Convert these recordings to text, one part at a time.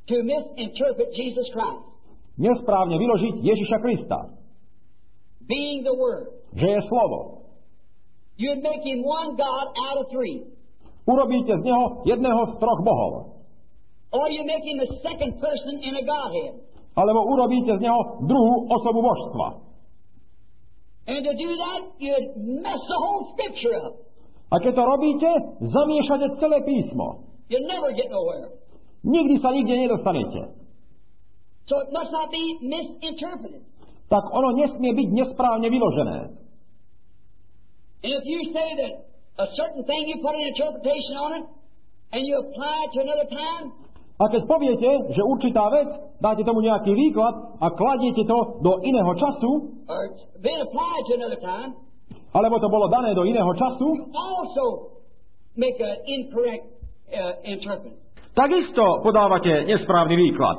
to misinterpret Jesus Christ. Nesprávne vyložiť Ježiša Krista. Being the Word. Že je slovo. You'd make him one God out of three. Urobíte z neho jedného z troch bohov. Or you make him a second person in a Godhead. Alebo urobíte z neho druhú osobu božstva. And to do that, you'd mess the whole Scripture up. A keď to robíte, zamiešate celé písmo. You'll never get nowhere. Nikdy sa nikde nedostanete. So it must not be misinterpreted. Tak ono nesmie byť nesprávne vyložené. And if you say that a certain thing, you put an interpretation on it, and you apply it to another time, a keď poviete, že určitá vec, dáte tomu nejaký výklad a kladiete to do iného času, or it's been applied to another time, alebo to bolo dané do iného času, also make an incorrect interpret. Takisto podávate nesprávny výklad.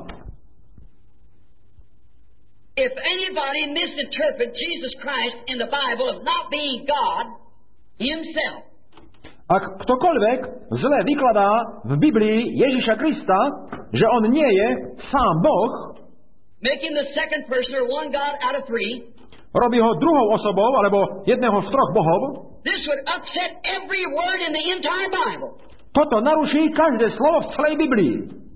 If anybody misinterprets Jesus Christ in the Bible as not being God himself, ak ktokoľvek zle vykladá v Biblii Ježiša Krista, že on nie je sám Boh, making the second person or one God out of three, robí ho druhou osobou alebo jedného z troch bohov, this would upset every word in the entire Bible. Toto naruší každé slovo v celej Biblii.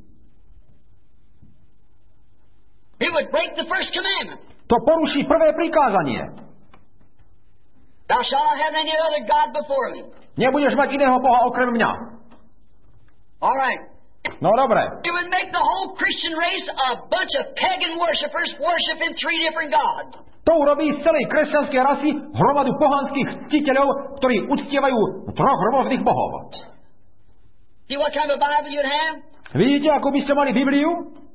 It would break the first commandment. To poruší prvé prikázanie. Thou shalt not have any other God before me. Nebudeš mať iného Boha okrem mňa. All right. No dobre. It would make the whole Christian race a bunch of pagan worshipers worshiping three different gods. To urobí z celej kresťanskej rasy hromadu pohanských ctiteľov, ktorí uctievajú troch rôznych bohov. See what kind of a Bible you'd have? Vidíte, ako by ste mali Bibliu?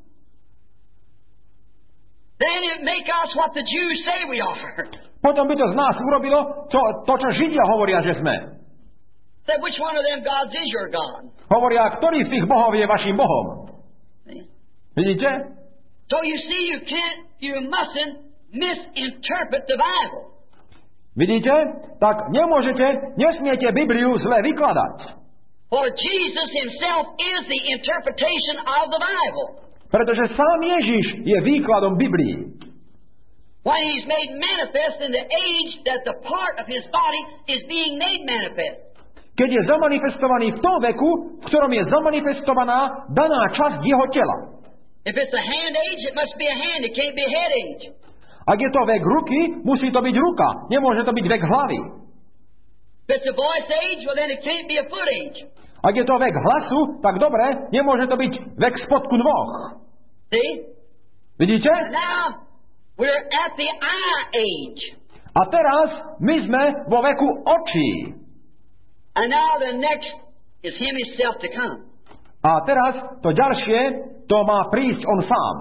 Then it make us what the Jews say we are. Potom by to z nás urobilo to čo Židia hovoria, že sme. Say, which one of them gods is your God? Hovoria, ktorý z tých bohov je vašim bohom. See? Vidíte? So you see, you mustn't misinterpret the Bible. Vidíte? Tak nesmiete Bibliu zle vykladať. For Jesus himself is the interpretation of the Bible. Pretože sám Ježiš je výkladom Biblii. When he's made manifest in the age that the part of his body is being made manifest. Keď je zamanifestovaný v tom veku, v ktorom je zamanifestovaná daná časť jeho tela. If it's a hand age, it must be a hand. It can't be a head age. Ak je to vek ruky, musí to byť ruka. Nemôže to byť vek hlavy. If it's a voice age, well then it can't be a foot age. Ak je to vek hlasu, tak dobre, nemôže to byť vek spodku nôh. See? Vidíte? Now, we're at the eye age. A teraz my sme vo veku očí. And now the next is him himself to come. A teraz to ďalšie, to má prísť on sám.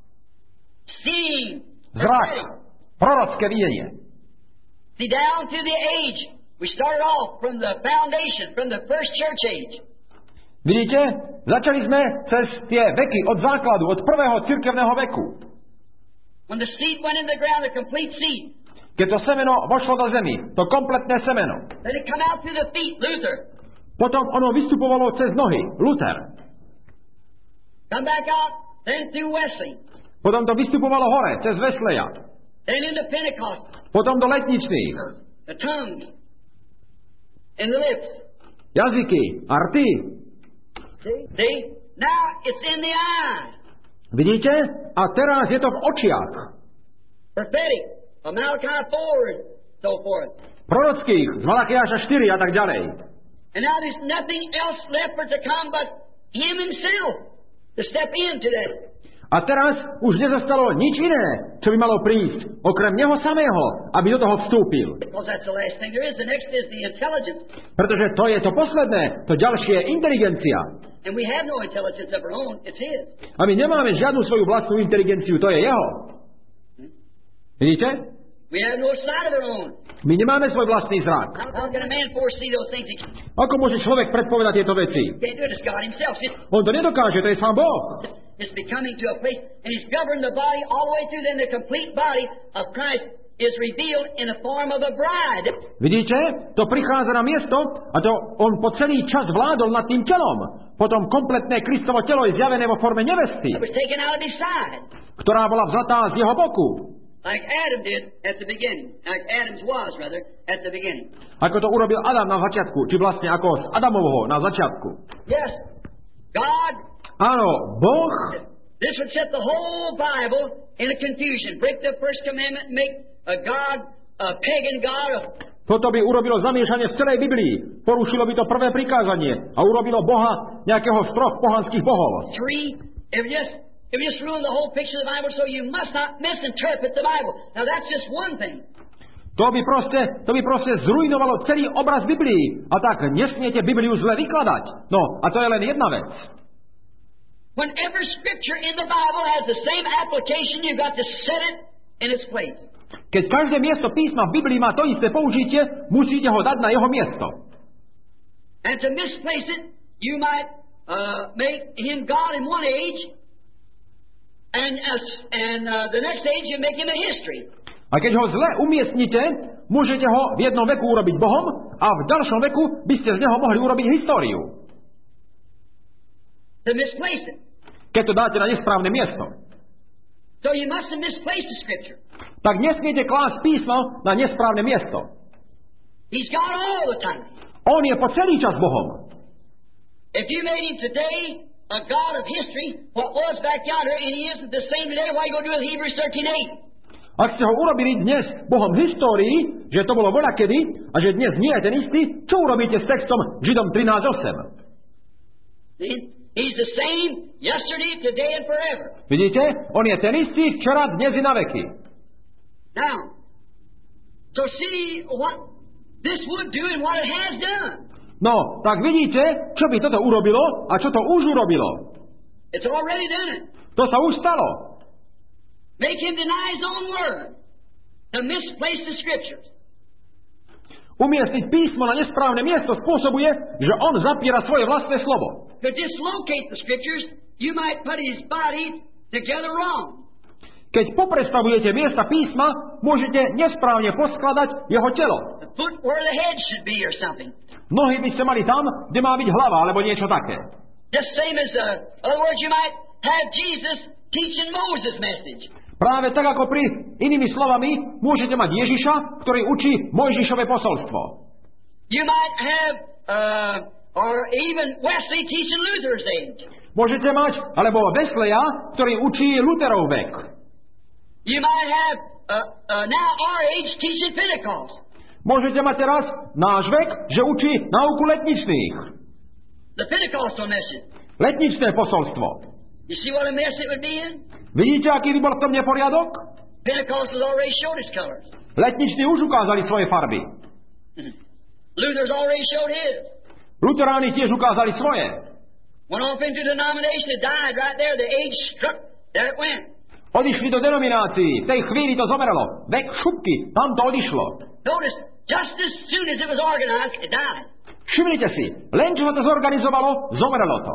Seeing. Zrak. Prorocké videnie. See, down through the age, we started off from the foundation, from the first church age. Vidíte? Začali sme cez tie veky od základu, od prvého cirkevného veku. When the seed went in the ground, the complete seed. Keď to semeno vošlo do zemi, to kompletné semeno. Then it come out through the feet, Luther. Potom ono vystupovalo cez nohy, Luther. Come back out, then through Wesley. Potom to vystupovalo hore, cez Wesleya. Then into Pentecost. Potom do letničných. The tongue. And the lips. Jazyky a rty. See? Now it's in the eyes. Vidíte? A teraz je to v očiach. Prophetic. Of Malachi 4 and so forth. Prorockých, z Malakiáša 4 a tak ďalej. And now there's nothing else left for to come but him himself to step into that. A teraz už nezostalo nič iné, čo by malo prísť, okrem neho samého, aby do toho vstúpil. Because that's the last thing there is. The next is the intelligence. Pretože to je to posledné, to ďalšie je inteligencia. And we have no intelligence of our own, it's his. A my nemáme žiadnu svoju vlastnú inteligenciu, to je jeho. Vidíte? We have no sight of our own. My nemáme svoj vlastný zrak. How can a man foresee those things? Ako môže človek predpovedať tieto veci? He can't do it, it's God himself. On to nedokáže, to je sám Boh. It's becoming to a place, and he's governed the body all the way through, then the complete body of Christ is revealed in the form of a bride. Vidíte? To prichádza na miesto a to on po celý čas vládol nad tým telom. Potom kompletné Kristovo telo je zjavené vo forme nevesty, It was taken out of his side. ktorá bola vzatá z jeho boku. Like Adam did at the beginning. Like Adam's was, rather, at the beginning. Ako to urobil Adam na začiatku, či vlastne ako z Adamovho na začiatku. Yes. God. Áno, Boh. This would set the whole Bible in a confusion. Break the first commandment, make a God, a pagan God. Toto by urobilo zamiešanie v celej Biblii. Porušilo by to prvé prikázanie a urobilo Boha nejakého z troch pohanských bohov. It would just ruin the whole picture of the Bible, so you must not misinterpret the Bible. Now that's just one thing. To by proste zrujnovalo celý obraz Biblii. A tak nesmiete Bibliu zle vykladať. No, a to je len jedna vec. Whenever Scripture in the Bible has the same application, you've got to set it in its place. Keď každé miesto písma v Biblii má to isté použitie, musíte ho dať na jeho miesto. And to misplace it, you might make him God in one age, and the next age you make him a history. A keď ho zle umiestnite, môžete ho v jednom veku urobiť Bohom a v ďalšom veku by ste z neho mohli urobiť históriu. To misplace it. Keď to dáte na nesprávne miesto. So you mustn't misplace the Scripture. Tak nesmiete klásť písmo na nesprávne miesto. He's God all the time. On je po celý čas Bohom. If you made him today a God of history, what was back yonder, and he isn't the same today, why you go do with Hebrews 13:8? Ak ste ho urobili dnes Bohom histórii, že to bolo voľakedy a že dnes nie je ten istý, čo urobíte s textom Židom 13:8? He's the same yesterday, today, and forever. Vidíte? On je ten istý včera, dnes i na veky. Now, so see what this would do and what it has done. No, tak vidíte, čo by toto urobilo a čo to už urobilo. It's already done it. To sa už stalo. Make him deny his own word. To misplace the Scriptures. Umiestniť písmo na nesprávne miesto spôsobuje, že on zapiera svoje vlastné slovo. To dislocate the Scriptures, you might put his body together wrong. Keď poprestavujete miesta písma, môžete nesprávne poskladať jeho telo. The foot where the head should be or something. Nohy by ste mali tam, kde má byť hlava, alebo niečo také. Just same as, other words, you might have Jesus teaching Moses' message. Práve tak, ako pri inými slovami, môžete mať Ježiša, ktorý učí Mojžišové posolstvo. You might have, or even Wesley teaching Luther's age. Môžete mať, alebo Wesleya, ktorý učí Lutherov vek. You might have, now our age teaching Pentecost. Môžete mať teraz náš vek, že učí náuku letničných. The Pentecostal message. Letničné posolstvo. You see what a mess it would be in? Vidíte, aký by bol v tom neporiadok? Pentecost has already showed its colors. Letniční už ukázali svoje farby. Luther's already showed his. Luteráni tiež ukázali svoje. Went off into denomination, it died right there. The age struck, there it went. Odišli do denominácií. V tej chvíli to zomrelo. Vek šupky, tam to odišlo. Notice, just as soon as it was organized, it died. Všimnite si, len čo sa to zorganizovalo, zomrelo to.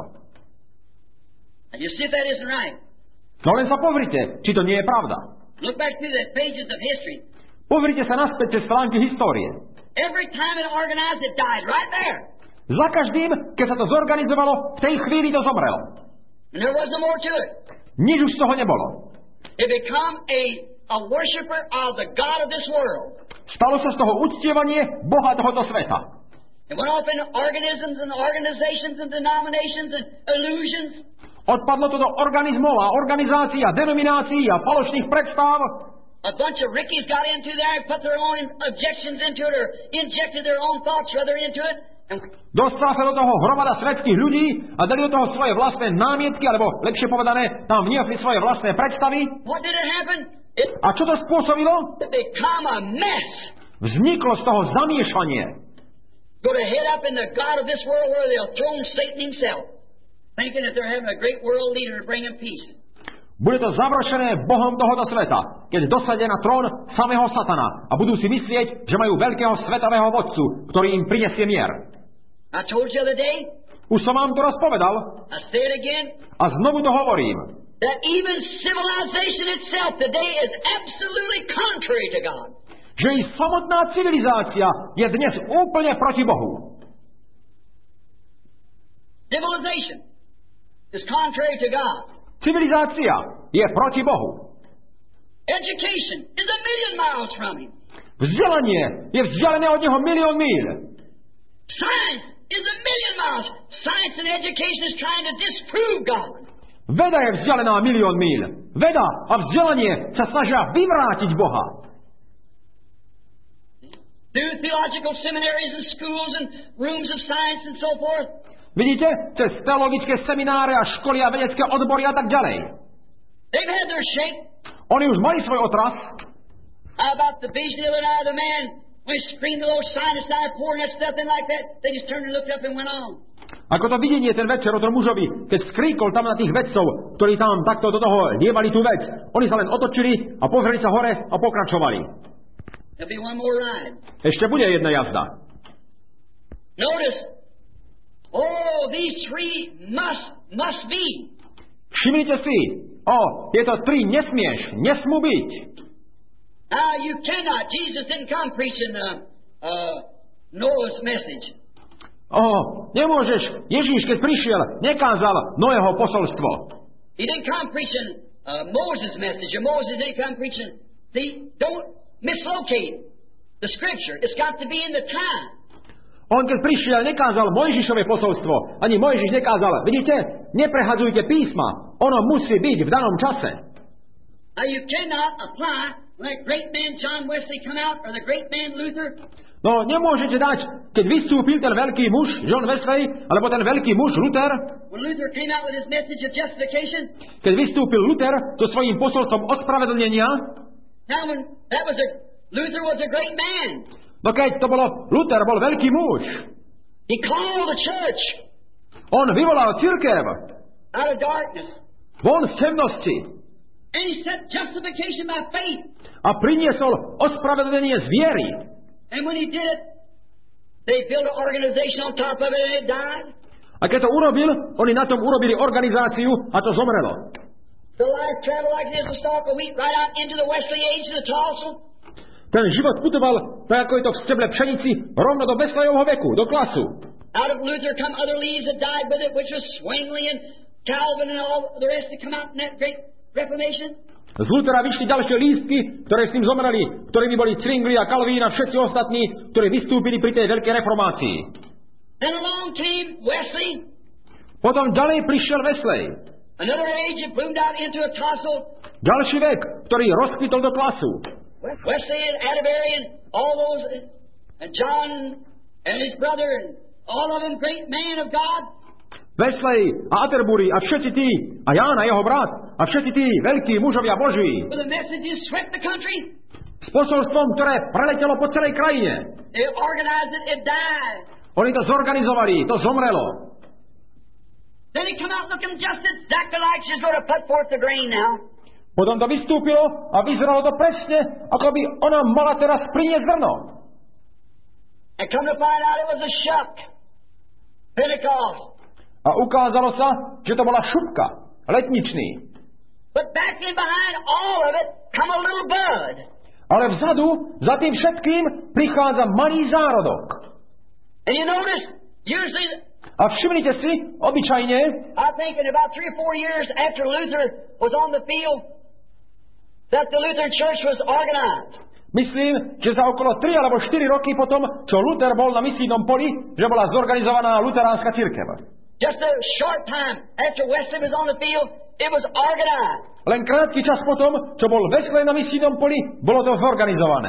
And you see if that isn't right. No len sa pozrite, či to nie je pravda. Look back through the pages of history. Pozrite sa naspäť cez stránky histórie. Every time it organized, it died right there. Za každým, keď sa to zorganizovalo, v tej chvíli to zomrelo. And there was no more to it. Nič už z toho nebolo. It become a worshiper of the God of this world. Stalo sa z toho uctievanie Boha tohoto sveta. It went off into organisms and organizations and denominations and illusions. Odpadlo to do organizmov a organizácií a denominácií a falošných predstav. A bunch of rickies got into there and put their own objections into it or injected their own thoughts rather into it. Dostala sa do toho hromada svetských ľudí a dali do toho svoje vlastné námietky, alebo lepšie povedané, tam vniesli svoje vlastné predstavy. What did it happen? A čo to spôsobilo? It become a mess. Vzniklo z toho zamiešanie. Go to head up in the God of this world where they'll throw Satan himself, thinking that they're having a great world leader to bring him peace. Bude to završené Bohom tohoto sveta, keď dosadia na trón samého Satana a budú si myslieť, že majú veľkého svetového vodcu, ktorý im prinesie mier. I told you the other day. Už som vám to raz povedal. I say it again. A znovu to hovorím. that even civilization itself today is absolutely contrary to God. Že i samotná civilizácia je dnes úplne proti Bohu. Civilization is contrary to God. Civilizácia je proti Bohu. Education is 1,000,000 miles from Him. Vzdelanie je vzdialené od Neho 1,000,000 míľ. Science is 1,000,000 miles. Science and education is trying to disprove God. Veda je vzdialená 1,000,000 míľ. Veda a vzdelanie sa snažia vyvrátiť Boha. Through theological seminaries and schools and rooms of science and so forth. Vidíte? Cez teologické semináre a školy a vedecké odbory a tak ďalej. They've had their shake. Oni už mali svoj otras. How about the vision the other night of the man when he screamed the little scientist started pouring that stuff in like that? They just turned and looked up and went on. Ako to videnie ten večer o tom mužovi, keď skríkol tam na tých vedcov, ktorí tam takto do toho lievali tú vec. Oni sa len otočili a pozreli sa hore a pokračovali. There'll be one more ride. Ešte bude jedna jazda. Notice, these three must be. Všimnite si, tieto tri nesmú byť. Now you cannot. Jesus didn't come preaching Noah's message. Nemôžeš. Ježíš, keď prišiel, nekázal Noého posolstvo. He didn't come preaching Moses' message, or Moses didn't come preaching. See, don't mislocate the Scripture. It's got to be in the time. On keď prišiel, nekázal Mojžišové posolstvo. Ani Mojžiš nekázal. Vidíte? Neprehadzujte písma. Ono musí byť v danom čase. Now you cannot apply when that great man John Wesley come out, or the great man Luther. No, nemôžete dať, keď vystúpil ten veľký muž John Wesley, alebo ten veľký muž Luther. When Luther came out with his message of justification. Keď vystúpil Luther so svojím posolstvom ospravedlnenia. Now when Luther was a great man. No keď to bolo, Luther bol veľký muž. He called the church. On vyvolal cirkev. Out of darkness. Von z temnosti. And he set justification by faith. A priniesol ospravedlenie z viery. And when he did it, they built an organization on top of it and it died. A keď to urobil, oni na tom urobili organizáciu a to zomrelo. The life traveled like it is a stalk of wheat right out into the Wesley age of the Tulsa. Ten život putoval, tak ako je to v steble pšenici, rovno do Wesleyovho veku, do klasu. Out of Luther come other leaves that died with it, which was Zwingli and Calvin and all the rest that come out in that great Reformation. Z Luthera vyšli ďalšie lístky, ktoré s ním zomreli, ktorými boli Zwingli a Calvin a všetci ostatní, ktorí vystúpili pri tej veľkej reformácii. Then along came Wesley. Potom ďalej prišiel Wesley. Another age that bloomed out into a tassel. Ďalší vek, ktorý rozkvitol do klasu. Wesley and Atterbury and all those, and John and his brother, and all of them great men of God. Wesley a Atterbury a všetci tí, a Ján a jeho brat, a všetci tí veľkí mužovia Boží. With the messages swept the country. S posolstvom, ktoré preletelo po celej krajine. They organized it, it died. Oni to zorganizovali, to zomrelo. Then he come out looking just exactly like she's going to put forth the grain now. Potom to vystúpilo a vyzeralo to presne, ako by ona mala teraz priniesť zrno. And come to find out it was a shuck. Pentecost. A ukázalo sa, že to bola šupka, letničný. But back in behind all of it come a little bud. Ale vzadu, za tým všetkým, prichádza malý zárodok. And you notice, usually... A všimnite si, obyčajne... I think in about 3 or 4 years after Luther was on the field, that the Lutheran Church was organized. Myslím, že za okolo 3 alebo 4 roky potom, čo Luther bol na misijnom poli, že bola zorganizovaná luteránska cirkev. Just a short time after Wesley was on the field, it was organized. Len krátky čas potom, čo bol Wesley na misijnom poli, bolo to zorganizované.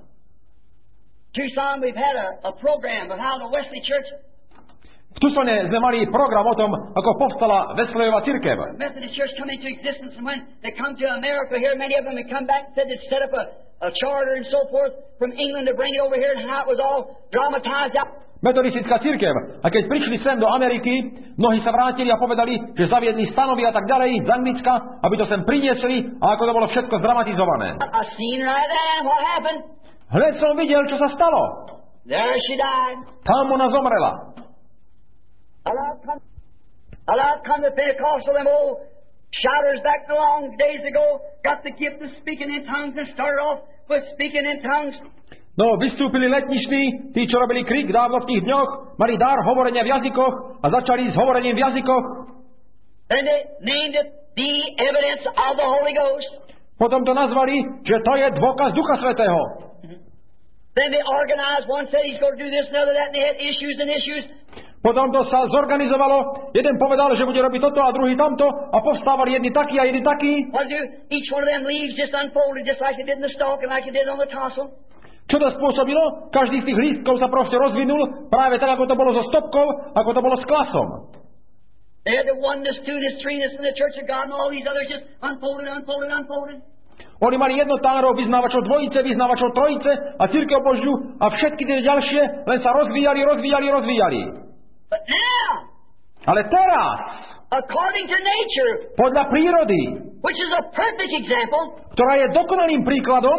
Tucson, we've had a program of how the Wesley Church. V Tucsone sme mali program o tom, ako povstala Wesleyova cirkev. Methodist Church come into existence, and when they come to America here, many of them had come back and said they'd set up a charter and so forth from England to bring it over here, and how it was all dramatized out. Metodistická cirkev. A keď prišli sem do Ameriky, mnohí sa vrátili a povedali, že zaviedli stanovy a tak ďalej z Anglicka, aby to sem priniesli a ako to bolo všetko zdramatizované. I seen right there what happened. Hneď som videl, čo sa stalo. There she died. Tam ona zomrela. Allowed come the Pentecostal, them old shouters back long days ago got the gift of speaking in tongues and started off with speaking in tongues. No, vystúpili letniční, tí, čo robili krik dávno v tých dňoch, mali dar hovorenia v jazykoch a začali s hovorením v jazykoch. Then they named it the evidence of the Holy Ghost. Potom to nazvali, že to je dôkaz Ducha Svätého. Then they organized, one said he's going to do this, another that, and they had issues and issues. Potom to sa zorganizovalo, jeden povedal, že bude robiť toto a druhý tamto a povstávali jedni takí a jedni takí. What do? Each one of them leaves just unfolded just like it did in the stalk and like it did on the tassel. Čo to spôsobilo? Každý z tých lístkov sa proste rozvinul práve tak, ako to bolo so stopkou, ako to bolo s klasom. They had the oneness, two-ness, three-ness in the Church of God and all these others just unfolded. Oni mali jednotárov, vyznávačov dvojice, vyznávačov trojice a cirkev Božiu a všetky tie ďalšie len sa rozvíjali. But now, ale teraz, according to nature, podľa prírody, which is a perfect example, ktorá je dokonalým príkladom,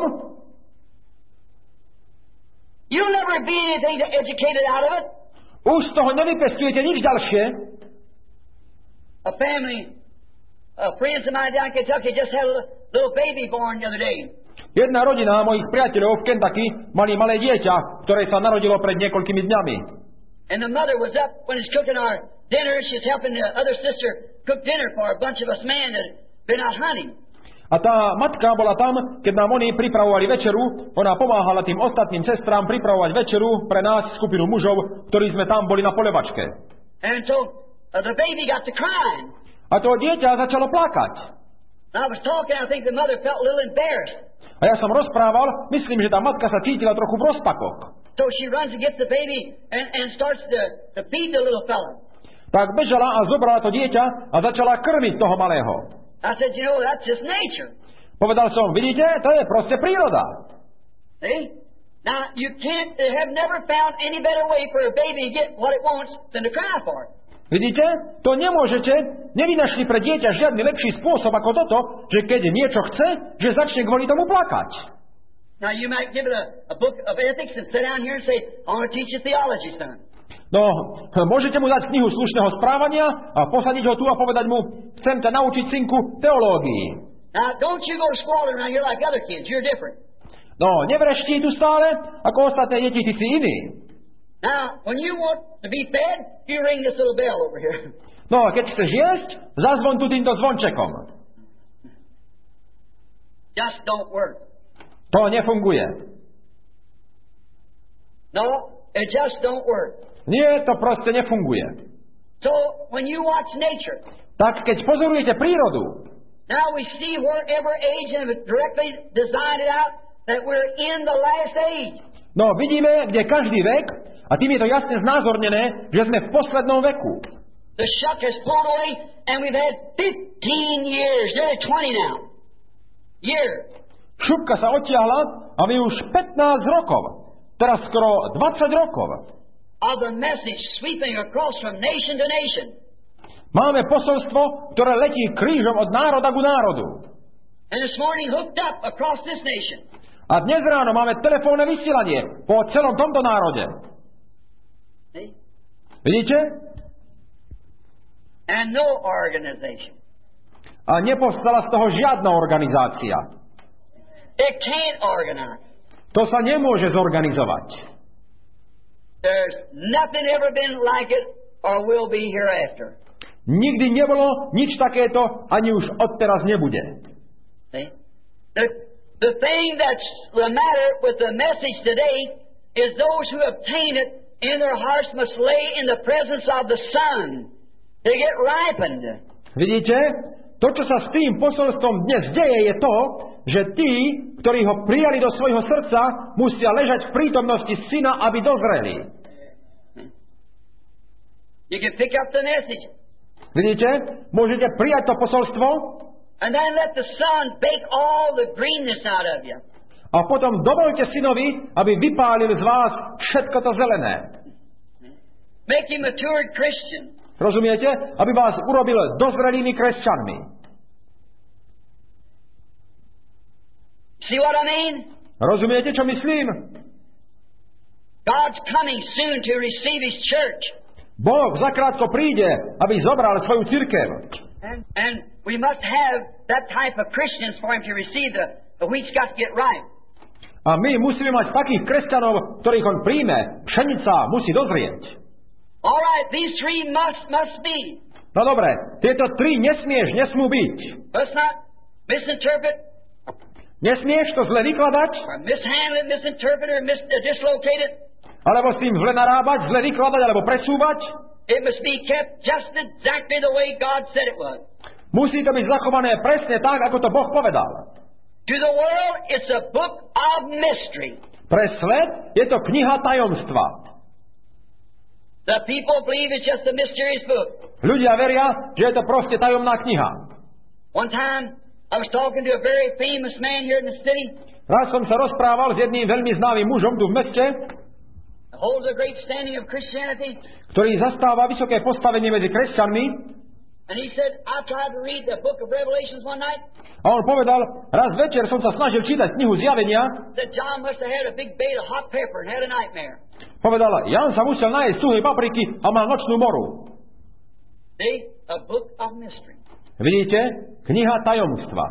you'll never be anything educated out of it. Už z toho nevypestujete nič ďalšie. A family, friends of mine down in Kentucky just had a little baby born the other day. Jedna rodina mojich priateľov v Kentucky mali malé dieťa, ktoré sa narodilo pred niekoľkými dňami. And the mother was up when she's cooking our dinner. She's helping the other sister cook dinner for a bunch of us men that had been out hunting. A tá matka bola tam, keď nám oni pripravovali večeru. Ona pomáhala tým ostatným sestrám pripravovať večeru pre nás, skupinu mužov, ktorí sme tam boli na polevačke. And so the baby got to crying. A to dieťa začalo plakať. I was talking, I think the mother felt a little embarrassed. A ja som rozprával, myslím, že tá matka sa cítila trochu v rozpakoch. So she runs and gets the baby and starts to feed the little fella. Tak bežala a zobrala to dieťa a začala krmiť toho malého. I said, you know, that's just nature. Povedal som, vidíte, to je proste príroda. See? Now, you can't, have never found any better way for a baby to get what it wants than to cry for it. Vidíte, to nemôžete, nevynašli pre dieťa žiadny lepší spôsob ako toto, že keď niečo chce, že začne kvôli tomu plakať. Now, you might give it a book of ethics and sit down here and say, I want to teach you theology, son. No, môžete mu dať knihu slušného správania a posadiť ho tu a povedať mu, chcem ťa naučiť, synku, teológii. Now, don't you go squalling around here like other kids. You're different. No, nevrešti tu stále, ako ostatné deti, ty si iný. Now, when you want to be fed, you ring this little bell over here. No, keď chceš jesť, zazvon tu týmto zvončekom. Just don't work. To nefunguje. No, it just don't work. Nie, to proste nefunguje. So, when you watch nature, tak keď pozorujete prírodu, now we see wherever age and directly designed it out that we're in the last age. No, vidíme, kde každý vek, a tým je to jasne znázornené, že sme v poslednom veku. The shuck has pulled away and we've had 15 years, nearly 20 now. Šupka sa odtiahla a my už 15 rokov, teraz skoro 20 rokov, of the message sweeping across from nation to nation. Máme posolstvo, ktoré letí krížom od národa ku národu. And this morning hooked up across this nation. A dnes ráno máme telefónne vysielanie po celom tomto národe. See? Vidíte? And no organization. A nepovstala z toho žiadna organizácia. It can't organize. To sa nemôže zorganizovať. There's nothing ever been like it or will be hereafter. Nikdy nebolo nič takéto, ani už odteraz nebude. See? The thing that's the matter with the message today is those who obtain it in their hearts must lay in the presence of the Son to get ripened. Vidíte? To, čo sa s tým posolstvom dnes deje, je to, že tí, ktorí ho prijali do svojho srdca, musia ležať v prítomnosti Syna, aby dozreli. You can pick up the message. Vidíte? Môžete prijať to posolstvo and then let the Son bake all the greenness out of you. A potom dovolte Synovi, aby vypálil z vás všetko to zelené. Make him a matured Christian. Rozumiete? Aby vás urobil dozrelými kresťanmi. See what I mean? Rozumiete, čo myslím? God's coming soon to receive His church. Boh zakrátko príde, aby zobral svoju cirkev. And we must have that type of Christians for him to receive the wheat's got to get right. A my musíme mať takých kresťanov, ktorých on príjme. Pšenica musí dozrieť. All right, these three must be. No dobre, tieto tri nesmú byť. Let's not misinterpret. Nesmieš to zle vykladať, Or mishandle it, misinterpret it, or dislocate it. alebo s tým zle narábať, zle vykladať, alebo presúvať. It must be kept just exactly the way God said it was. Musí to byť zachované presne tak, ako to Boh povedal. To the world, it's a book of mystery. Pre svet je to kniha tajomstva. The people believe it's just a mysterious book. Ľudia veria, že je to proste tajomná kniha. One time, I was talking to a very famous man here in the city. Raz som sa rozprával s jedným veľmi známym mužom tu v meste, Holds a great standing of Christianity. ktorý zastáva vysoké postavenie medzi kresťanmi. And he said, I tried to read the book of Revelations one night. A on povedal, raz večer som sa snažil čítať knihu Zjavenia. Said John must have had a big bait of hot pepper and had a nightmare. Povedal, Jan sa musel nájsť suhej papriky a mal nočnú moru. See, a book of mystery. Vidíte? Kniha tajomstva.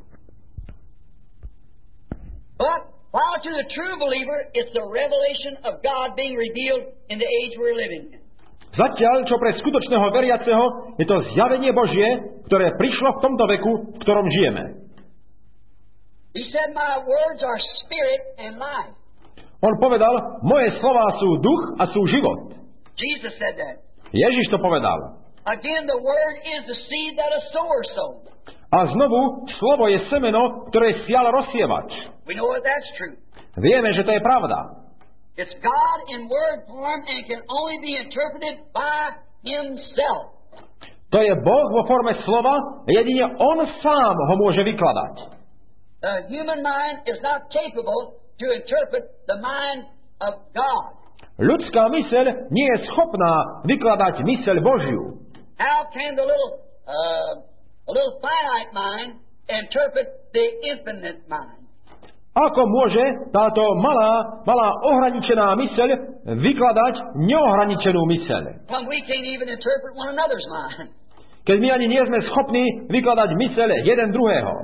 But while to the true believer, it's the revelation of God being revealed in the age we're living in. Zatiaľ, čo pre skutočného veriaceho, je to zjavenie Božie, ktoré prišlo v tomto veku, v ktorom žijeme. He said, my words are spirit and life. On povedal, moje slová sú duch a sú život. Jesus said that. Ježiš to povedal. Again, the word is the seed that a sower sowed. A znovu, slovo je semeno, ktoré sial rozsievač. We know that that's true. Vieme, že to je pravda. It's God in word form and can only be interpreted by Himself. To je Boh vo forme slova, jedine On sám ho môže vykladať. The human mind is not capable to interpret the mind of God. Ľudská myseľ nie je schopná vykladať myseľ Božiu. How can the little finite mind interpret the infinite mind? Ako môže táto malá ohraničená myseľ vykladať neohraničenú myseľ? When we can't even interpret one another's mind. Keď my ani nie sme schopní vykladať myseľ jeden druhého.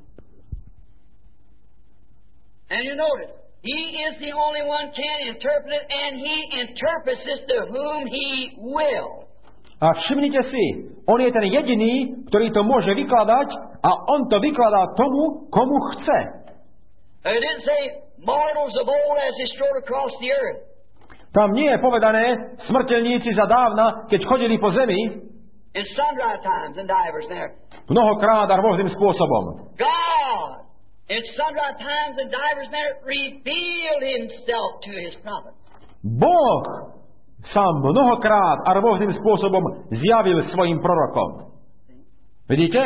And you notice, He is the only one can interpret it, and He interprets it to whom He will. A všimnite si, On je ten jediný, ktorý to môže vykladať a On to vykladá tomu, komu chce. It didn't say mortals of old as they strode across the earth. Tam nie je povedané smrteľníci za dávna, keď chodili po zemi. In sundry times and divers there. Mnohokrát a rôznym spôsobom. God, in sundry times and divers there, revealed Himself to His prophets. Boh sa mnohokrát a rôznym spôsobom zjavil svojim prorokom. Vidíte?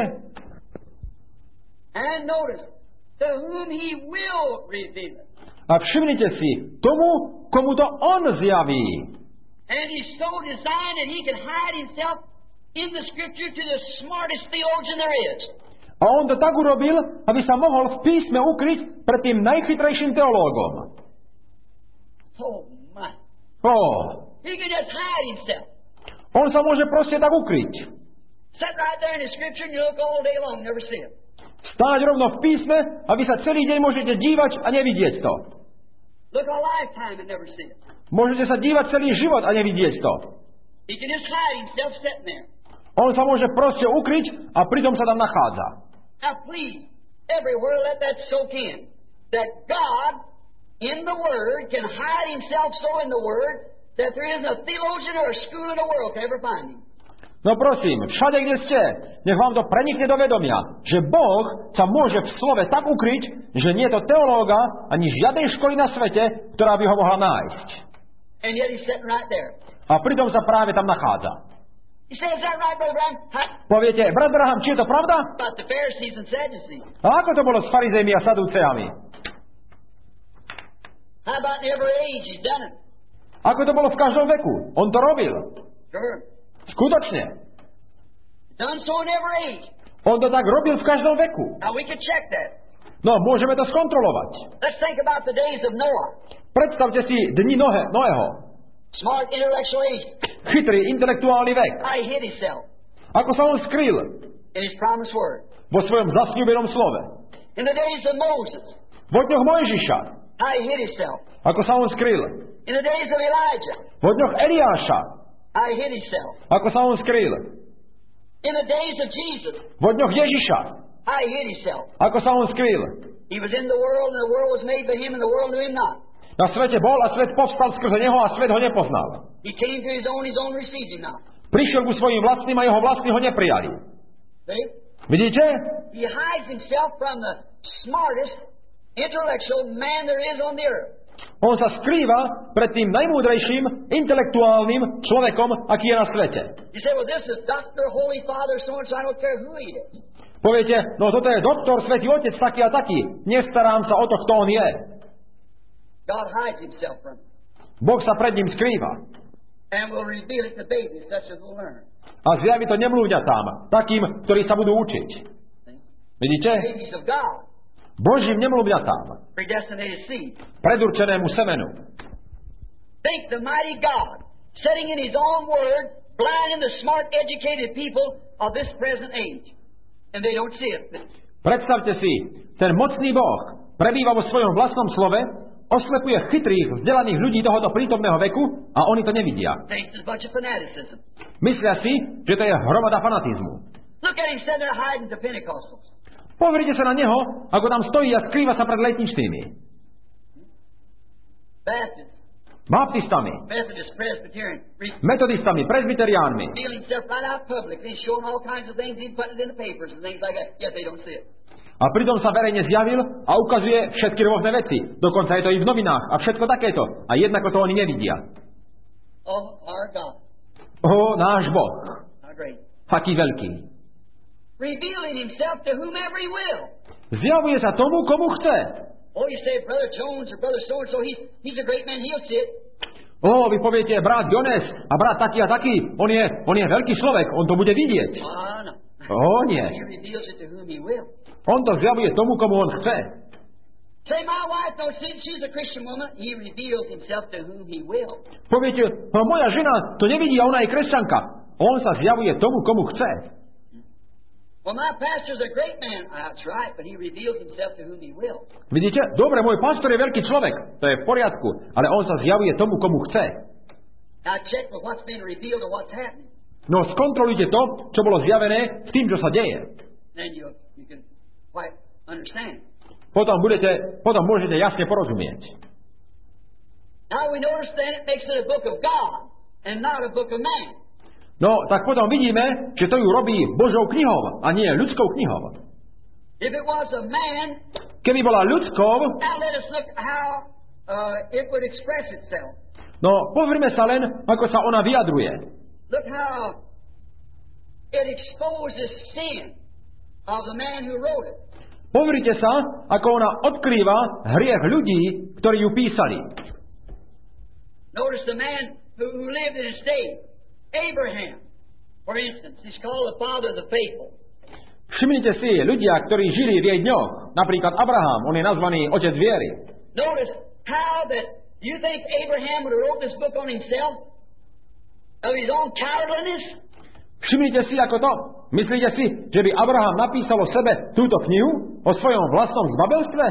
And notice, to whom He will reveal it. A všimnite si, tomu, komu to On zjaví. And He's so designed that He can hide Himself in the Scripture to the smartest theologian there is. A On to tak urobil, aby sa mohol v písme ukryť pred tým najchytrejším teológom. Oh, my. He can just hide Himself. On sa môže proste tak ukryť. Sit right there in the Scripture and you look all day long, never see it. Stáť rovno v písme a vy sa celý deň môžete dívať a nevidieť to. Look a lifetime and never see it. Môžete sa dívať celý život a nevidieť to. He can just hide Himself sitting there. On sa môže proste ukryť a pritom sa tam nachádza. Now please, everywhere let that soak in. That God, in the Word, can hide Himself so in the Word that there isn't a theologian or a school in the world to ever find Him. No prosím, všade, kde ste, nech vám to prenikne do vedomia, že Boh sa môže v slove tak ukryť, že nie je to teológa ani žiadnej školy na svete, ktorá by ho mohla nájsť. And yet He's sitting right there. A pritom sa práve tam nachádza. You say, is that right, Brother Branham? Poviete, brat Branham, či je to pravda? About the Pharisees and Sadducees. A ako to bolo s farizejmi a saduceami? How about in every age He's done it? Ako to bolo v každom veku? On to robil. Sure. Skutočne. Done so in every age. On to tak robil v každom veku. Now we can check that. No, môžeme to skontrolovať. Let's think about the days of Noah. Predstavte si dni Noého. Smart intellectual age. Chytrý intelektuálny vek. How he hid himself. Ako sa on skrýl in His promised word. vo svojom zasľúbenom slove. In the days of Moses, Vo dňoch Mojžiša, how he hid himself. ako sa on skrýl. In the days of Elijah, Vo dňoch Eliáša, how he hid himself. ako sa on skrýl. In the days of Jesus, Vo dňoch Ježiša, how he hid himself. ako sa on skrýl. He was in the world, and the world was made by him, and the world knew him not. Na svete bol a svet povstal skrze neho a svet ho nepoznal. He came to his own received him not. Prišiel ku svojim vlastným a jeho vlastní ho neprijali. See? Vidíte? He hides himself from the smartest intellectual man there is on the earth. On sa skrýva pred tým najmúdrejším, intelektuálnym človekom, aký je na svete. You say, well, this is Dr. Holy Father, so-and-so, I don't care who he is. Poviete, no toto je doktor, svätý otec, taký a taký. Nestarám sa o to, kto on je. God hides himself from him Boh sa pred ním skrýva. and will reveal it to babies, such as will learn. A zjaví to nemluvňatám, takým, ktorí sa budú učiť. Vidíte? Babies of God, Božím nemluvňatám, predestinated seed. predurčenému semenu. Think the mighty God, setting in His own word, blinding the smart, educated people of this present age. And they don't see it. Predstavte si, ten mocný Boh prebýva vo svojom vlastnom slove, oslepuje chytrých, vzdelaných ľudí tohoto prítomného veku a oni to nevidia. Thinks it's a bunch of fanaticism. Myslia si, že to je hromada fanatizmu. Look at him sitting there hiding the Pentecostals. Pozrite sa na neho, ako tam stojí a skrýva sa pred letničnými. Baptists, Baptistami, Methodist, Presbyterian, metodistami, presbyteriánmi. revealing himself right out public. He's showing all kinds of things. He's putting it in the papers and things like that. Yet they don't see it. A pritom sa verejne zjavil a ukazuje všetky rôzne veci. Dokonca je to i v novinách a všetko takéto. A jednako to oni nevidia. Oh, our God. Náš Boh. How great. Aký veľký. Revealing himself to whomever he will. Zjavuje sa tomu, komu chce. Oh, you say Brother Jones or Brother so-and-so, he's a great man, he'll see it. Vy poviete, brat Jones a brat taký a taký, on je veľký človek, on to bude vidieť. No. Nie. He reveals it to whom he will. On to zjavuje tomu, komu on chce. Say, my wife don't see, she's a Christian woman. He reveals himself to whom he will. Poviete, moja žena to nevidí a ona je kresťanka. On sa zjavuje tomu, komu chce. Well, my pastor's a great man. That's right, but he reveals himself to whom he will. Vidíte? Dobre, môj pastor je veľký človek. To je v poriadku. Ale on sa zjavuje tomu, komu chce. Now check with what's been revealed or what's happening. No skontrolujte to, čo bolo zjavené s tým, čo sa deje. Then you can quite understand. Potom môžete jasne porozumieť. Now we notice then it makes it a book of God and not a book of man. No, tak potom vidíme, že to ju robí Božou knihou a nie ľudskou knihou. If it was a man, Keby bola ľudskou, now let us look how it would express itself. no pozrime sa len, ako sa ona vyjadruje. Look how it exposes sin of the man who wrote it. Pozrite sa, ako ona odkrýva hriech ľudí, ktorí ju písali. Notice the man who lived in his day. Abraham, for instance, he's called the father of the faithful. Všimnite si, ľudia, ktorí žili v jej dňoch, napríklad Abraham, on je nazvaný otec viery. Notice how that you think Abraham would have wrote this book on himself? Of his own cowardliness? Všimnite si, ako to. Myslíte si, že by Abraham napísal o sebe túto knihu? O svojom vlastnom zbabelstve?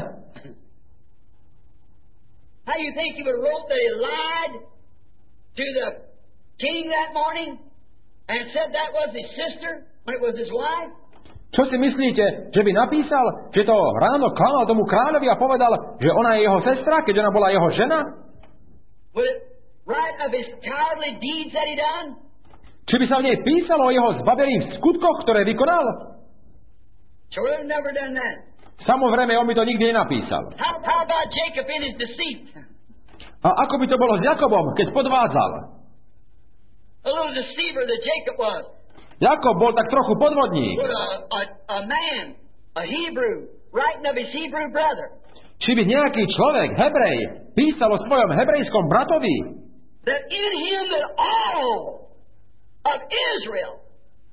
How do you think he would have wrote that he lied to the king that morning and said that was his sister when it was his wife? Čo si myslíte, že by napísal, že to ráno klamal tomu kráľovi a povedal, že ona je jeho sestra, keď ona bola jeho žena? Would it write of his cowardly deeds that he done? Či by sa v nej písalo o jeho zbabelých skutkoch, ktoré vykonal? Sure, he'd never done that. Samozrejme, on by to nikdy nenapísal. How about Jacob in his deceit? A ako by to bolo s Jakobom, keď podvádzal? A little deceiver that Jacob was. Jakob bol tak trochu podvodník. Would a man, a Hebrew, writing of his Hebrew brother, Či by nejaký človek, Hebrej, písal o svojom hebrejskom bratovi, that in him that all of Israel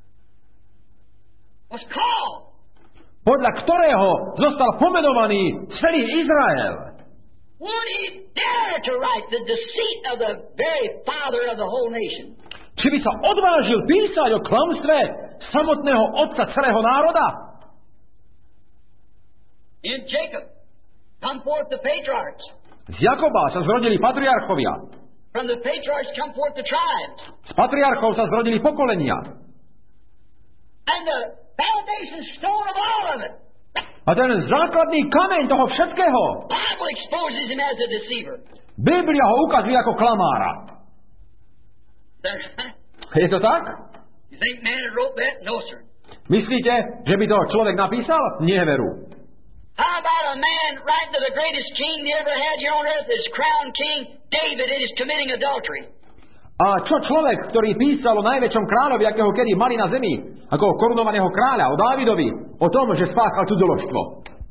was called. podľa ktorého zostal pomenovaný celý Izrael. Would he dare to write the deceit of the very father of the whole nation? Či by sa odvážil písať o klamstve samotného otca celého národa. In Jacob come forth the patriarchs. Z Jakoba sa zrodili patriarchovia. From the patriarchs come forth the tribes. Z patriarchov sa zrodili pokolenia. And the foundation stone of all of it. A ten základný kameň toho všetkého, The Bible exposes him as a deceiver. Biblia ho ukazuje ako klamára. Je to tak? You think man had wrote that? No, sir. Myslíte, že by to človek napísal? Nie veru. How about a man writing to the greatest king they ever had here on earth, his crown king, David, and is committing adultery? A čo človek, ktorý písal o najväčšom kráľovi, akého kedy mali na zemi, ako korunovaného kráľa, o Dávidovi, o tom, že spáchal cudzoložstvo?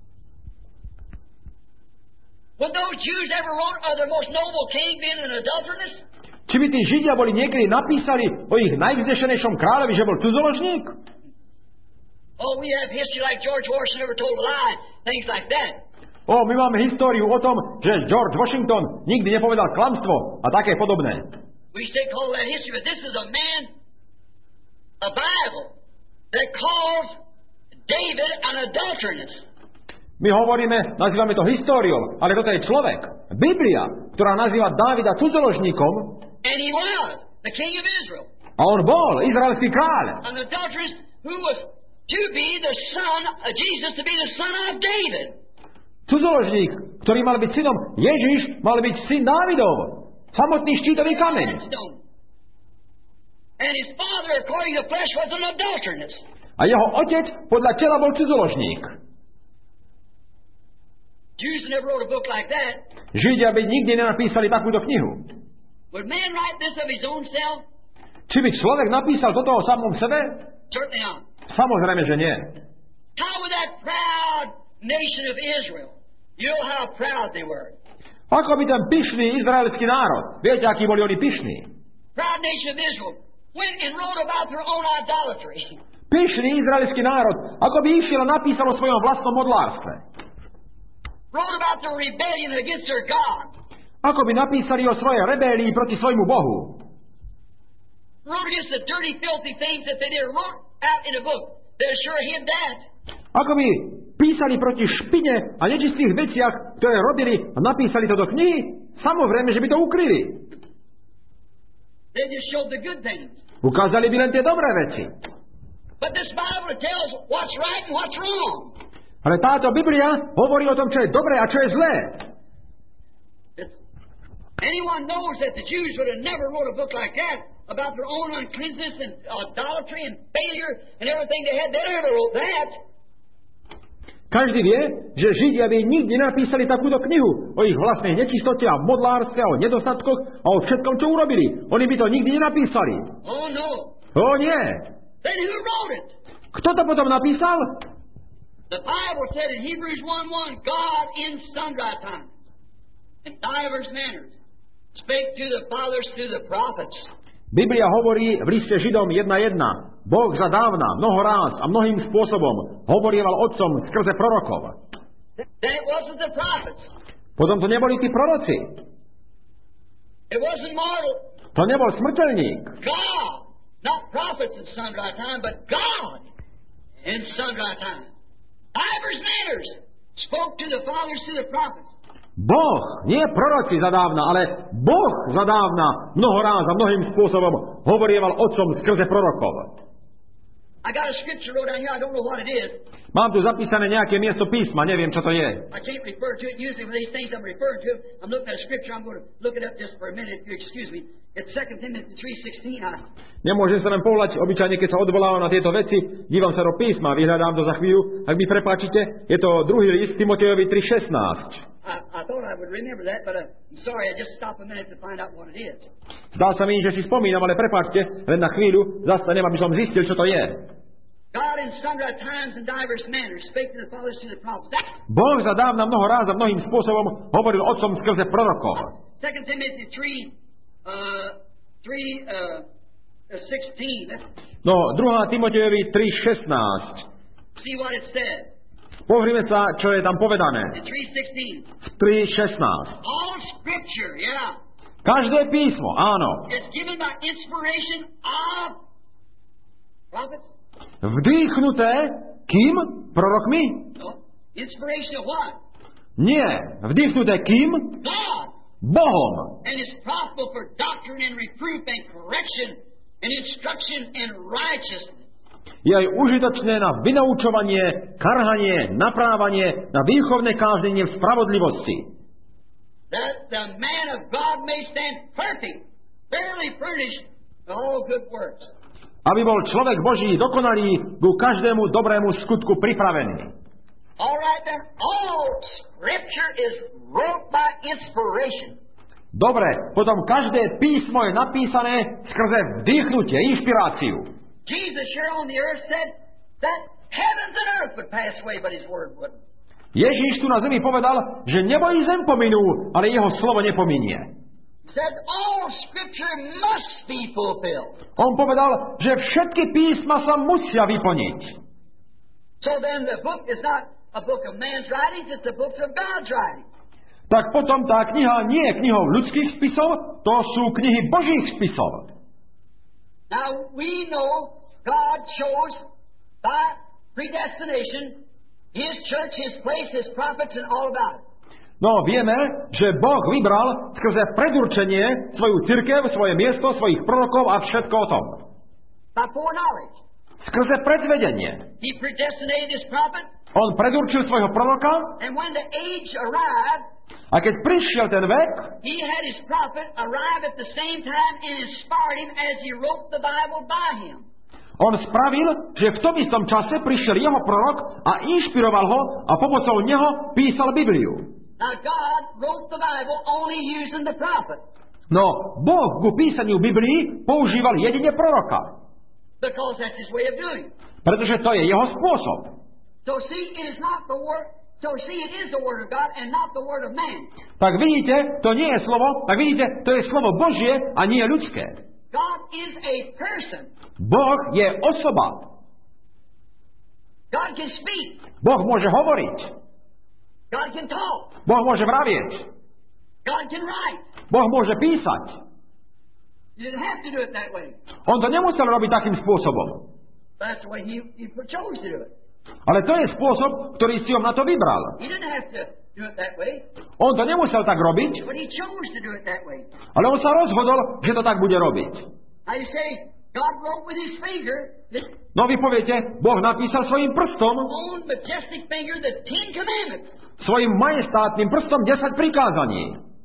Would those Jews ever wrote of their most noble king being an adulteress? Či by tí Židia boli niekedy napísali o ich najvznešenejšom kráľovi, že bol cudzoložník? Oh, we have history like George Washington never told a lie, things like that. My máme históriu o tom, že George Washington nikdy nepovedal klamstvo a také podobné. We still call that history, but this is a man, a Bible, that calls David an adulteress. My hovoríme, nazývame to históriou, ale toto je človek. Biblia, ktorá nazýva Dávida cudzoložníkom. And he was the king of Israel. A on bol izraelský kráľ. An adulteress who was to be the son of Jesus, to be the son of David. Cudzoložník, ktorý mal byť synom Ježiš, mal byť syn Dávidov. Samotný štítový kameň. And his father, according to flesh, was an adulteress. A jeho otec podľa tela bol cudzoložník. Jews never wrote a book like that. Židia by nikdy nenapísali takúto knihu. Would man write this of his own self? Či by človek napísal toto o samom sebe? Certainly not. Samozrejme, že nie. How would that proud nation of Israel, you know how proud they were? Ako by ten pyšný izraelský národ, viete, akí boli oni pyšní? Proud nation of Israel went and wrote about their own idolatry. Pyšný izraelský národ, ako by išiel a napísal o svojom vlastnom modlárstve. Wrote about their rebellion against their God. Ako by napísali o svojej rebélii proti svojmu Bohu. Wrote against the dirty, filthy things that they did. Wrote out in a book. They sure hid that. Ako by písali proti špine a nečistých veciach, ktoré robili a napísali to do knihy, samozrejme, že by to ukryli. They just showed the good things. Ukázali by len tie dobré veci. But this Bible tells what's right and what's wrong. Ale táto Biblia hovorí o tom, čo je dobré a čo je zlé. Anyone knows that the Jews would have never wrote a book like that about their own uncleanness and idolatry and failure and everything they had. They never wrote that. Každý vie, že Židia by nikdy napísali takúto knihu o ich vlastnej nečistote a modlárstve, o nedostatkoch a o všetkom, čo urobili. Oni by to nikdy nenapísali. Oh no. Nie. Then who wrote it? Kto to potom napísal? The Bible said in Hebrews 1:1, God in sundry times and divers manners spake to the fathers through the prophets. Biblia hovorí v liste Židom 1.1. Boh zadávna, mnoho ráz a mnohým spôsobom hovorieval otcom skrze prorokov. Then it wasn't the prophets. Potom to neboli tí proroci. It wasn't mortal. To nebol smrteľník. God, not prophets in sundry time, but God in sundry time. Divers manners spoke to the fathers through the prophets. Boh, nie proroci zadávna, ale Boh zadávna mnoho ráz a mnohým spôsobom hovorieval otcom skrze prorokov. I got a scripture wrote down here, I don't know what it is. Mám tu zapísané nejaké miesto písma, neviem, čo to je. I can't refer to it. Usually when these things I'm referring to, I'm looking at a scripture, I'm going to look it up just for a minute, if you excuse me. It's 2 Timothy 3:16. Nemôžem sa len pohľať, obyčajne, keď sa odvolávam na tieto veci, dívam sa do písma, vyhľadám to za chvíľu. Ak mi prepáčite, je to druhý list Timotejovi 3:16. I thought I would remember that, but I'm sorry, I just stopped a minute to find out what it is. Zdá sa mi, že si spomínam, ale prepáčte, len na chvíľu zastanem, aby som zistil, čo to je. God in sundry times and divers manners spake to the fathers through the prophets. Boh zadávna mnoho ráz a mnohým spôsobom hovoril otcom skrze prorokov. 2 Timothy 3:16. No, 2. Timotejovi 3:16. See what it says. Pozrime sa, čo je tam povedané. In 3:16. 3:16. All scripture, yeah. Každé písmo, áno. It's given by inspiration of prophets. Vdýchnuté kým? Prorokmi? No. Inspiration of what? Nie. Vdýchnuté kým? God. Bohom. And it's profitable for doctrine and reproof and correction and instruction in righteousness. Je aj užitočné na vynaučovanie, karhanie, naprávanie, na výchovné káznenie v spravodlivosti. That the man of God may stand perfect, fairly furnished to all good works. Aby bol človek Boží dokonalý ku každému dobrému skutku pripravený. All right then, all Scripture is wrote by inspiration. Dobre, potom každé písmo je napísané skrze vdýchnutie, inšpiráciu. Jesus here on the earth said that heavens and earth would pass away, but His word wouldn't. Ježíš tu na zemi povedal, že nebo i zem pominú, ale jeho slovo nepominie. He said all Scripture must be fulfilled. On povedal, že všetky písma sa musia vyplniť. So then the book is not a book of man's writings, it's a book of God's writings. Tak potom tá kniha nie je knihou ľudských spisov, to sú knihy Božích spisov. Now we know God chose by predestination His church, His place, His prophets, and all about it. No, vieme, že Boh vybral skrze predurčenie svoju cirkev, svoje miesto, svojich prorokov a všetko o tom. By foreknowledge. Skrze predvedenie. He predestinated His prophet. On predurčil svojho proroka. And when the age arrived, a keď prišiel ten vek, He had His prophet arrive at the same time and inspired him as He wrote the Bible by him. On spravil, že v tom istom čase prišiel jeho prorok a inšpiroval ho a pomocou neho písal Bibliu. Now God wrote the Bible only using the prophet. No, Boh ku písaniu Biblii používal jedine proroka. Because that's His way of doing. Pretože to je jeho spôsob. So see, it is not the word. So see, it is the word of God and not the word of man. Tak vidíte, to nie je slovo, tak vidíte, to je slovo Božie a nie ľudské. God is a person. Boh je osoba. God can speak. Boh môže hovoriť. God can talk. Boh môže vravieť. God can write. Boh môže písať. He didn't have to do it that way. On to nemusel robiť takým spôsobom. That's the way he chose to do it. Ale to je spôsob, ktorý si on na to vybral. He didn't have to do it that way. On to nemusel tak robiť, but he chose to do it that way. Ale on sa rozhodol, že to tak bude robiť. Now you say, God wrote with His finger. No vy poviete, Boh napísal svojim prstom, own majestic finger, the 10 commandments. Svojim majestátnym prstom 10 prikázaní.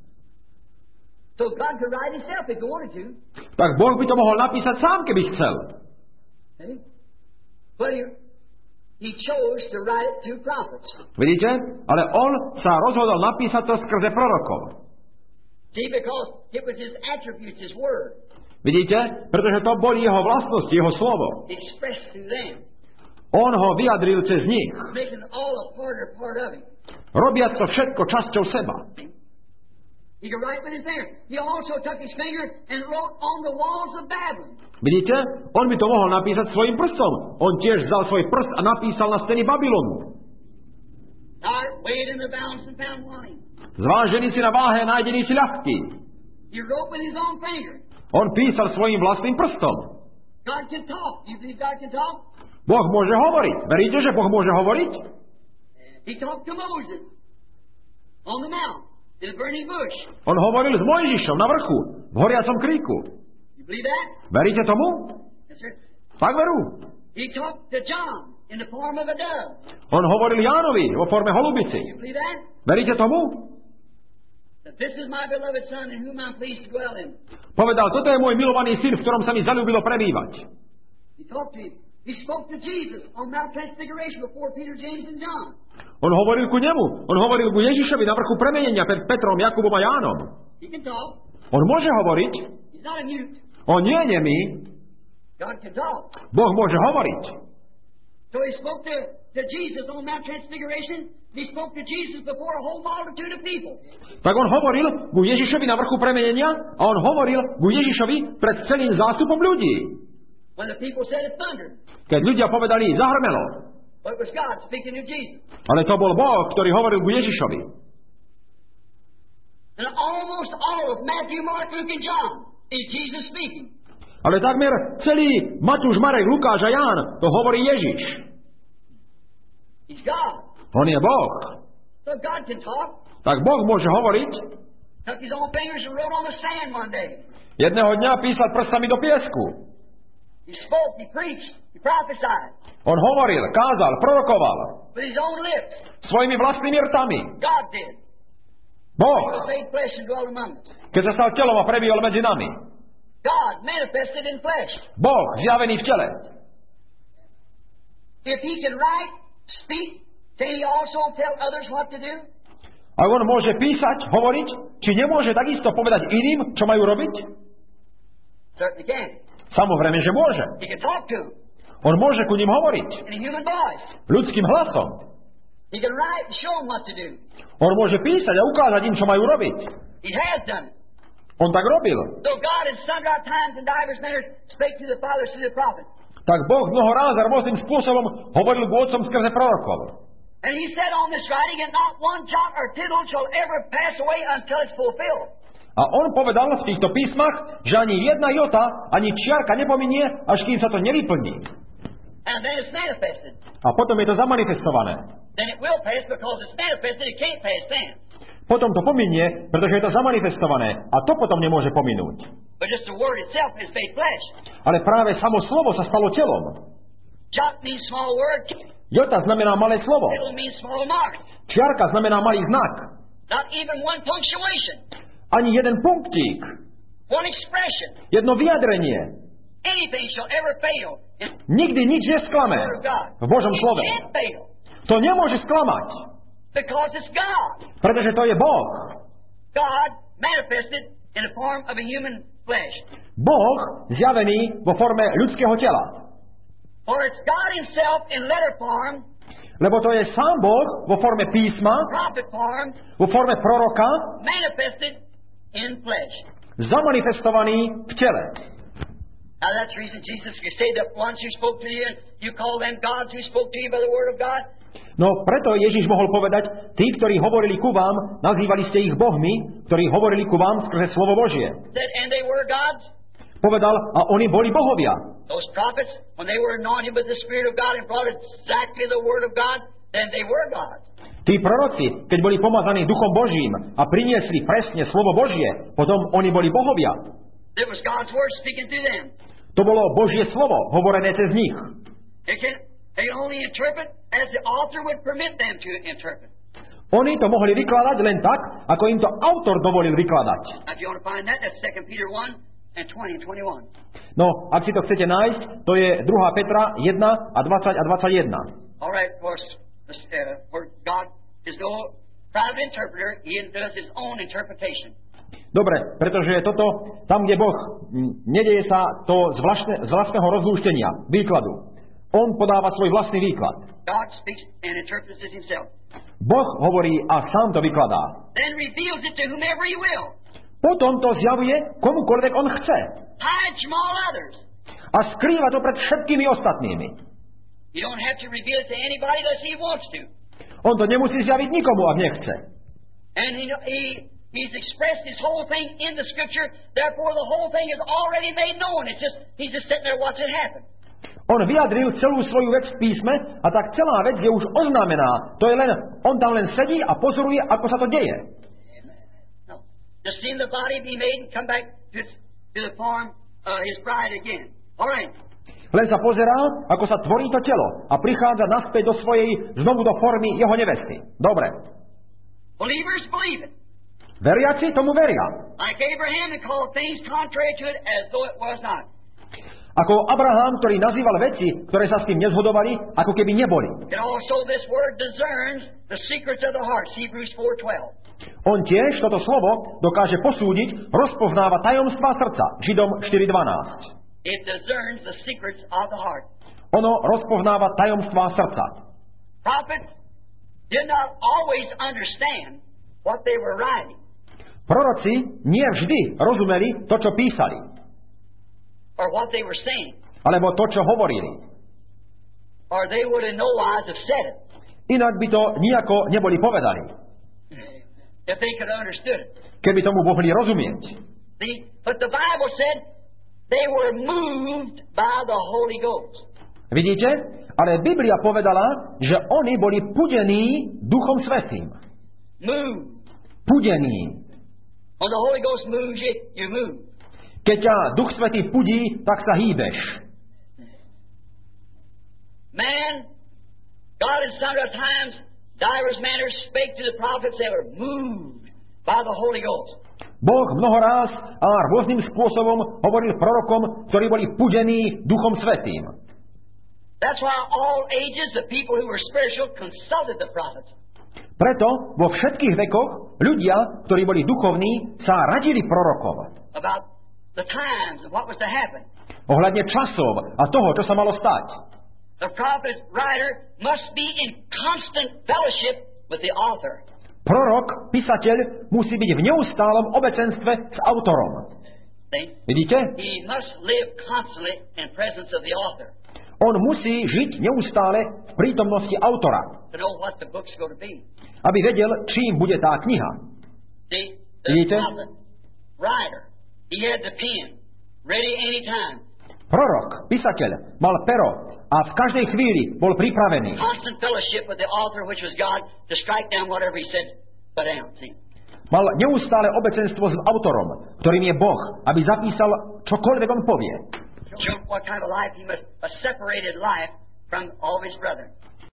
So God could write Himself if He wanted to. Tak Boh by to mohol napísať sám, keby chcel. Okay? But He chose to write it through prophets. Vidíte? Ale on sa rozhodol napísať to skrze prorokov. See, because it was His attributes, His word. Vidíte? Pretože to boli jeho vlastnosti, jeho slovo. Expressed through them. On ho vyjadril cez nich. Making all a part of Him. Robiac to všetko časťou seba. He could write with His finger. He also took His finger and wrote on the walls of Babylon. Vidíte? On by to mohol napísať svojim prstom. On tiež vzal svoj prst a napísal na steny Babylonu. Weighed in the balance and found wanting. Zvážený si na váhe, nájdený si ľahký. He wrote with his own finger. On písal svojim vlastným prstom. God can talk. You believe God can talk? Boh môže hovoriť. Veríte, že Boh môže hovoriť? He talked to Moses on the mount in the burning bush. On hovoril s Mojžišom na vrchu, v horiacom kríku. You believe that? Veríte tomu? Yes, sir. Tak veru. He talked to John in the form of a dove. On hovoril Jánovi vo forme holubici. You believe that? Veríte tomu? That this is my beloved son in whom I'm pleased to dwell in. Povedal, toto je môj milovaný syn, v ktorom sa mi zaľúbilo prebývať. He talked to him. He spoke to Jesus on Mount Transfiguration before Peter, James, and John. On hovoril ku nemu. On hovoril ku Ježišovi na vrchu premenenia pred Petrom, Jakubom a Jánom. He can talk. On môže hovoriť. He's not a mute. On nie je nemý. God can talk. Boh môže hovoriť. So he spoke to Jesus on Mount Transfiguration. He spoke to Jesus before a whole multitude of people. Tak on hovoril ku Ježišovi na vrchu premenenia a on hovoril ku Ježišovi pred celým zástupom ľudí. When the people said it thundered. Keď ľudia povedali, zahrmelo. But it was God speaking to Jesus. Ale to bol Boh, ktorý hovoril ku Ježišovi. And almost all of Matthew, Mark, Luke, and John is Jesus speaking. Ale takmer celý Matúš, Marek, Lukáš a Ján to hovorí Ježiš. He's God. On je Boh. So God can talk. Tak Boh môže hovoriť. Took his own fingers and wrote on the sand one day. Jedného dňa písal prstami do piesku. He spoke, he preached, he prophesied. On hovoril, kázal, prorokoval. With his own lips. Svojimi vlastnými rtami. God did. Boh. He was made flesh and dwelt among us. Keď sa stal telom a prebýval medzi nami. God manifested in flesh. Boh zjavený v tele. If he can write, speak, can he also tell others what to do? A on môže písať, hovoriť, či nemôže takisto povedať iným, čo majú robiť? Certainly can. Samozrejme, že môže. He can talk to them On môže ku ním hovoriť. in a human voice. Ľudským hlasom. He can write and show them what to do. On môže písať a ukázať im, čo majú robiť. He has done it. On tak robil. So God in sundry times and divers manners spake to the fathers through the prophets. Tak Boh mnoho ráz a rôznym spôsobom hovoril k otcom skrze prorokov. And he said on this writing, and not one jot or tittle shall ever pass away until it's fulfilled. A on povedal v týchto písmach, že ani jedna jota, ani čiarka nepominie, až kým sa to nevyplní. And then it's manifested. A potom je to zamanifestované. Then it will pass because it's manifested. It can't pass then. Potom to pominie, pretože je to zamanifestované. A to potom nemôže pominúť. But just the word itself is made flesh. Ale práve samo slovo sa stalo telom. Jot means small word. Jota znamená malé slovo. Tittle means small mark. Čiarka znamená malý znak. Not even one punctuation. Ani jeden punktík. One expression. Jedno vyjadrenie. Anything shall ever fail in Nikdy nič nesklame the word of God. v Božom It slove. can't fail To nemôže sklamať, because it's God. pretože to je Boh. God manifested in the form of a human flesh. Boh zjavený vo forme ľudského tela. For it's God himself in letter form, Lebo to je sám Boh vo forme písma, prophet form, vo forme proroka, manifested in flesh. zamanifestovaný v tele. Now that's the reason Jesus could say that ones who spoke to you, you call them gods who spoke to you by the word of God. No preto Ježiš mohol povedať, tí, ktorí hovorili ku vám, nazývali ste ich bohmi, ktorí hovorili ku vám skrze slovo Božie. Said, and they were gods. Povedal, a oni boli bohovia. Those prophets, when they were anointed with the Spirit of God and brought exactly the word of God, then they were gods. Tí proroci, keď boli pomazaní Duchom Božím a priniesli presne slovo Božie, potom oni boli bohovia. It was God's word speaking through them. To bolo Božie slovo, hovorené cez nich. They can only interpret as the author would permit them to interpret. Oni to mohli vykladať len tak, ako im to autor dovolil vykladať. Now, if you want to find that, that's 2 Peter 1 and 20 and 21. No, ak si to chcete nájsť, to je 2. Petra 1 a 20 a 21. All right, of course, where God is no private interpreter, He does His own interpretation. Dobre, pretože toto, tam, kde Boh nedeje sa to z vlastného rozlúštenia, výkladu. On podáva svoj vlastný výklad. God speaks and interprets it Himself. Boh hovorí a sám to vykladá. Then reveals it to whomever He will. Potom to zjavuje komukoľvek on chce. Hides from all others. A skrýva to pred všetkými ostatnými. You don't have to reveal it to anybody unless He wants to. On to nemusí zjaviť nikomu, ak nechce. And He's expressed His whole thing in the Scripture. Therefore, the whole thing is already made known. He's just sitting there watching it happen. On vyjadril celú svoju vec v písme a tak celá vec je už oznámená. To je len, on tam len sedí a pozoruje, ako sa to deje. No. Just seeing the body be made and come back to the form of His bride again. All right. Len sa pozerá, ako sa tvorí to telo a prichádza naspäť do svojej, znovu do formy jeho nevesty. Dobre. Believers believe it. Veriaci tomu veria. Like Abraham, and called things contrary to it as though it was not. Ako Abraham, ktorý nazýval veci, ktoré sa s tým nezhodovali, ako keby neboli. And also this word discerns the secrets of the hearts, Hebrews 4:12. On tiež toto slovo dokáže posúdiť, rozpoznáva tajomstvá srdca, Židom 4.12. It discerns the secrets of the heart. Ono rozpoznáva tajomstvá srdca. Prophets did not always understand what they were writing. Proroci nie vždy rozumeli to, čo písali. Or what they were saying. Alebo to, čo hovorili. Or they would in no wise have said it. Inak by to nejako neboli povedali. If they could have understood it. Keby tomu mohli rozumieť. But the Bible said They were moved by the Holy Ghost. Vidíte? Ale Biblia povedala, že oni boli pudení Duchom Svätým. Moved. Pudení. When the Holy Ghost moves you, you move. Keď ťa Duch Svätý pudí, tak sa hýbeš. Man, God in sundry times, divers manners spake to the prophets, they were moved by the Holy Ghost. Boh mnohoráz a rôznym spôsobom hovoril prorokom, ktorí boli pudení Duchom Svätým. That's why all ages the people who were spiritual consulted the prophets. Preto vo všetkých vekoch ľudia, ktorí boli duchovní, sa radili prorokom About the times and what was to happen. ohľadne časov a toho, čo sa malo stať. The prophet writer must be in constant fellowship with the author. Prorok, písateľ, musí byť v neustálom obecenstve s autorom. See? Vidíte? He must live constantly in presence of the author On musí žiť neustále v prítomnosti autora, to know what the book's going to be. aby vedel, čím bude tá kniha. See, the Vidíte? prophet writer, he had the pen ready any time. Prorok, písateľ, mal pero a v každej chvíli bol pripravený. Constant fellowship with the author, which was God, to strike down whatever he said, put down. See? Mal neustále obecenstvo s autorom, ktorým je Boh, aby zapísal čokoľvek on povie. Show what kind of life he must, a separated life from all his brethren.